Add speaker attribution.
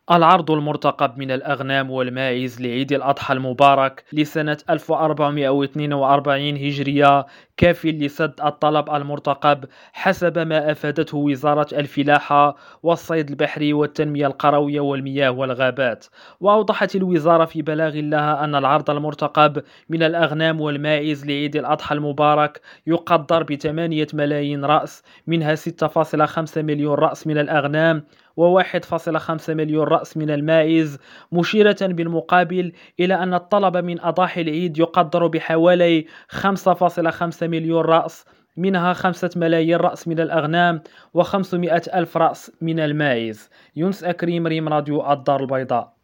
Speaker 1: العرض المرتقب من الأغنام والماعز لعيد الأضحى المبارك لسنة 1442 هجرية كاف لسد الطلب المرتقب حسب ما أفادته وزارة الفلاحة والصيد البحري والتنمية القروية والمياه والغابات. وأوضحت الوزارة في بلاغ لها أن العرض المرتقب من الأغنام والماعز لعيد الأضحى المبارك يقدر ب8 ملايين رأس، منها 6.5 مليون رأس من الأغنام و1.5 مليون رأس من الماعز، مشيرة بالمقابل إلى أن الطلب من أضاحي العيد يقدر بحوالي 5.5 مليون رأس، منها 5 ملايين رأس من الأغنام و500 ألف رأس من الماعز. يونس أكريم، ريم راديو الدار البيضاء.